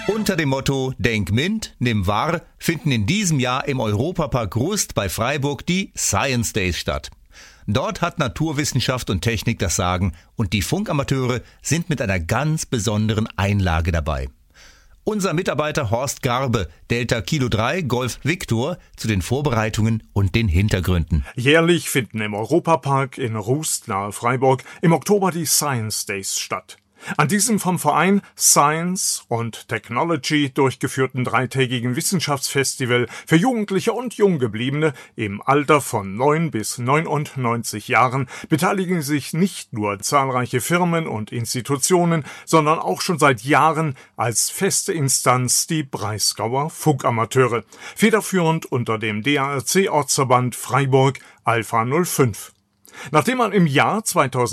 Unter dem Motto Denk Mint, nimm wahr finden in diesem Jahr im Europapark Rust bei Freiburg die Science Days statt. Dort hat Naturwissenschaft und Technik das Sagen und die Funkamateure sind mit einer ganz besonderen Einlage dabei. Unser Mitarbeiter Horst Garbe, Delta Kilo 3, Golf Victor, zu den Vorbereitungen und den Hintergründen. Jährlich finden im Europapark in Rust nahe Freiburg im Oktober die Science Days statt. An diesem vom Verein Science und Technology durchgeführten dreitägigen Wissenschaftsfestival für Jugendliche und Junggebliebene im Alter von 9 bis 99 Jahren beteiligen sich nicht nur zahlreiche Firmen und Institutionen, sondern auch schon seit Jahren als feste Instanz die Breisgauer Funkamateure, federführend unter dem DARC-Ortsverband Freiburg Alpha 05. Nachdem man im Jahr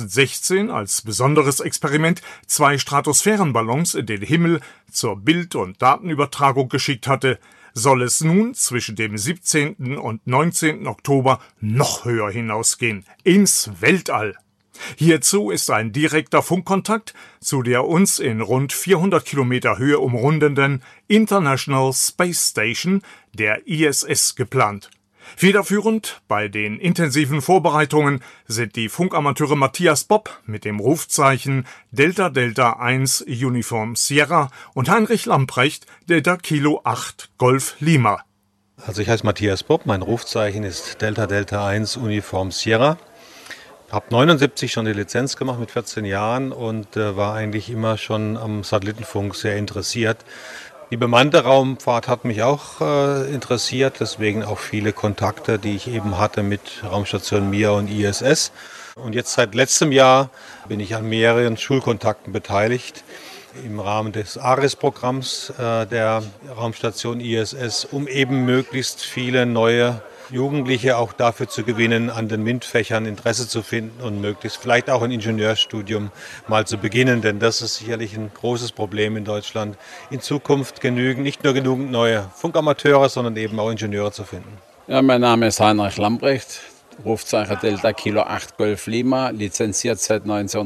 2016 als besonderes Experiment 2 Stratosphärenballons in den Himmel zur Bild- und Datenübertragung geschickt hatte, soll es nun zwischen dem 17. und 19. Oktober noch höher hinausgehen, ins Weltall. Hierzu ist ein direkter Funkkontakt zu der uns in rund 400 Kilometer Höhe umrundenden International Space Station, der ISS, geplant. Federführend bei den intensiven Vorbereitungen sind die Funkamateure Matthias Bopp mit dem Rufzeichen Delta Delta 1 Uniform Sierra und Heinrich Lamprecht Delta Kilo 8 Golf Lima. Also ich heiße Matthias Bopp, mein Rufzeichen ist Delta Delta 1 Uniform Sierra. Ich habe 79 schon die Lizenz gemacht mit 14 Jahren und war eigentlich immer schon am Satellitenfunk sehr interessiert. Die bemannte Raumfahrt hat mich auch interessiert, deswegen auch viele Kontakte, die ich eben hatte mit Raumstation Mir und ISS. Und jetzt seit letztem Jahr bin ich an mehreren Schulkontakten beteiligt im Rahmen des ARIS-Programms der Raumstation ISS, um eben möglichst viele neue Jugendliche auch dafür zu gewinnen, an den MINT-Fächern Interesse zu finden und möglichst vielleicht auch ein Ingenieurstudium mal zu beginnen, denn das ist sicherlich ein großes Problem in Deutschland. In Zukunft nicht nur genügend neue Funkamateure, sondern eben auch Ingenieure zu finden. Ja, mein Name ist Heinrich Lamprecht, Rufzeichen Delta Kilo 8 Golf Lima, lizenziert seit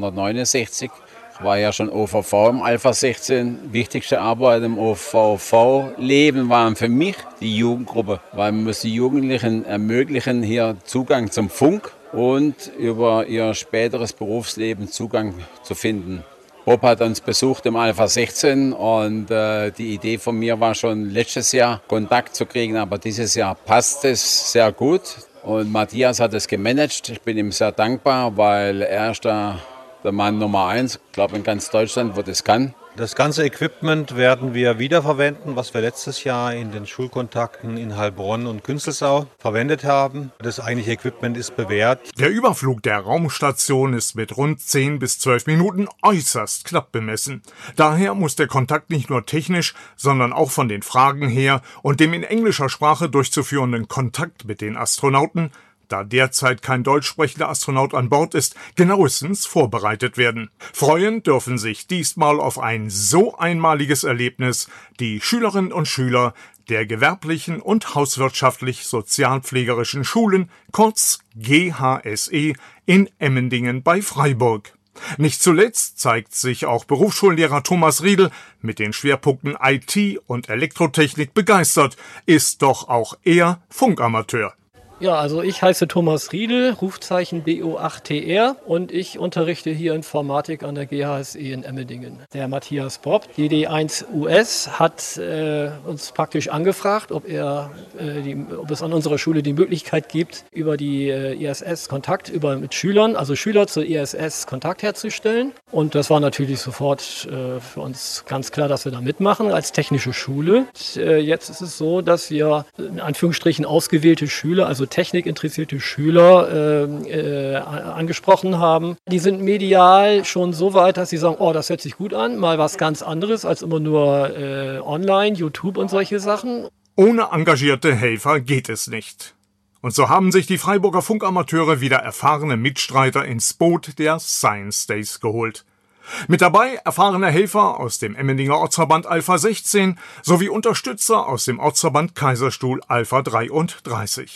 1969. Ich war ja schon OVV im Alpha 16. Wichtigste Arbeit im OVV-Leben waren für mich die Jugendgruppe, weil man muss die Jugendlichen ermöglichen, hier Zugang zum Funk und über ihr späteres Berufsleben Zugang zu finden. Bob hat uns besucht im Alpha 16 und die Idee von mir war schon letztes Jahr Kontakt zu kriegen, aber dieses Jahr passt es sehr gut und Matthias hat es gemanagt. Ich bin ihm sehr dankbar, weil er ist da der Mann Nummer 1, ich glaube in ganz Deutschland, wo das kann. Das ganze Equipment werden wir wiederverwenden, was wir letztes Jahr in den Schulkontakten in Heilbronn und Künzelsau verwendet haben. Das eigentliche Equipment ist bewährt. Der Überflug der Raumstation ist mit rund 10 bis 12 Minuten äußerst knapp bemessen. Daher muss der Kontakt nicht nur technisch, sondern auch von den Fragen her und dem in englischer Sprache durchzuführenden Kontakt mit den Astronauten, da derzeit kein deutsch sprechender Astronaut an Bord ist, genauestens vorbereitet werden. Freuen dürfen sich diesmal auf ein so einmaliges Erlebnis die Schülerinnen und Schüler der gewerblichen und hauswirtschaftlich-sozialpflegerischen Schulen, kurz GHSE, in Emmendingen bei Freiburg. Nicht zuletzt zeigt sich auch Berufsschullehrer Thomas Riedel mit den Schwerpunkten IT und Elektrotechnik begeistert, ist doch auch er Funkamateur. Ja, also ich heiße Thomas Riedel, Rufzeichen BO8TR und ich unterrichte hier Informatik an der GHSE in Emmendingen. Der Matthias Bopp, DD1US, hat uns praktisch angefragt, ob es an unserer Schule die Möglichkeit gibt, über die ISS Kontakt mit Schülern, also Schüler zur ISS Kontakt herzustellen. Und das war natürlich sofort für uns ganz klar, dass wir da mitmachen als technische Schule. Jetzt ist es so, dass wir in Anführungsstrichen ausgewählte Schüler, also technikinteressierte Schüler angesprochen haben. Die sind medial schon so weit, dass sie sagen, oh, das hört sich gut an, mal was ganz anderes als immer nur online, YouTube und solche Sachen. Ohne engagierte Helfer geht es nicht. Und so haben sich die Freiburger Funkamateure wieder erfahrene Mitstreiter ins Boot der Science Days geholt. Mit dabei erfahrene Helfer aus dem Emmendinger Ortsverband Alpha 16 sowie Unterstützer aus dem Ortsverband Kaiserstuhl Alpha 33.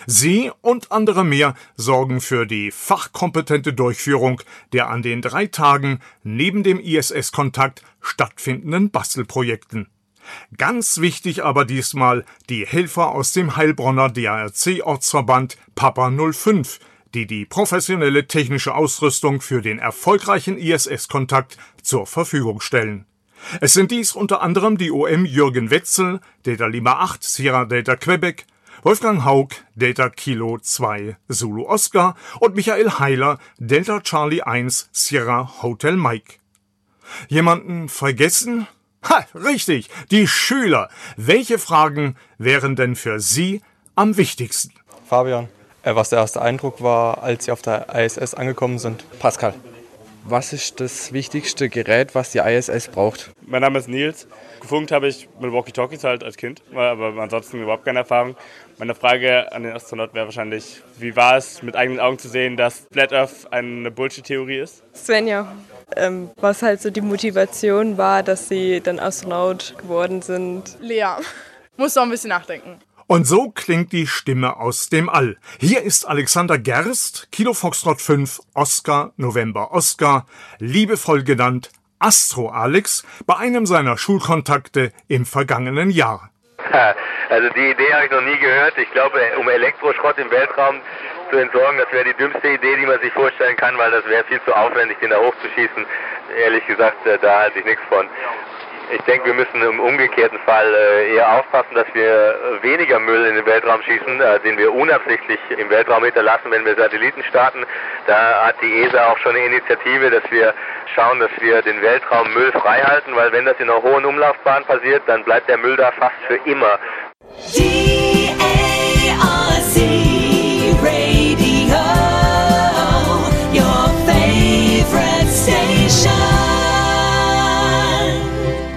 Sie und andere mehr sorgen für die fachkompetente Durchführung der an den 3 Tagen neben dem ISS-Kontakt stattfindenden Bastelprojekten. Ganz wichtig aber diesmal die Helfer aus dem Heilbronner DARC-Ortsverband Papa 05, die professionelle technische Ausrüstung für den erfolgreichen ISS-Kontakt zur Verfügung stellen. Es sind dies unter anderem die OM Jürgen Wetzel, Delta Lima 8, Sierra Delta Quebec, Wolfgang Haug, Delta Kilo 2, Zulu Oscar und Michael Heiler, Delta Charlie 1, Sierra Hotel Mike. Jemanden vergessen? Ha, richtig, die Schüler. Welche Fragen wären denn für Sie am wichtigsten? Fabian, was der erste Eindruck war, als Sie auf der ISS angekommen sind? Pascal. Was ist das wichtigste Gerät, was die ISS braucht? Mein Name ist Nils. Gefunkt habe ich mit Walkie-Talkies halt als Kind, aber ansonsten überhaupt keine Erfahrung. Meine Frage an den Astronaut wäre wahrscheinlich, wie war es, mit eigenen Augen zu sehen, dass Flat Earth eine Bullshit-Theorie ist? Svenja, was halt so die Motivation war, dass Sie dann Astronaut geworden sind? Lea, muss doch ein bisschen nachdenken. Und so klingt die Stimme aus dem All. Hier ist Alexander Gerst, Kilo Foxtrot 5, Oscar, November Oscar, liebevoll genannt Astro Alex, bei einem seiner Schulkontakte im vergangenen Jahr. Also die Idee habe ich noch nie gehört. Ich glaube, um Elektroschrott im Weltraum zu entsorgen, das wäre die dümmste Idee, die man sich vorstellen kann, weil das wäre viel zu aufwendig, den da hochzuschießen. Ehrlich gesagt, da halte ich nichts von. Ich denke, wir müssen im umgekehrten Fall eher aufpassen, dass wir weniger Müll in den Weltraum schießen, den wir unabsichtlich im Weltraum hinterlassen, wenn wir Satelliten starten. Da hat die ESA auch schon eine Initiative, dass wir schauen, dass wir den Weltraum Müll frei halten, weil wenn das in einer hohen Umlaufbahn passiert, dann bleibt der Müll da fast für immer.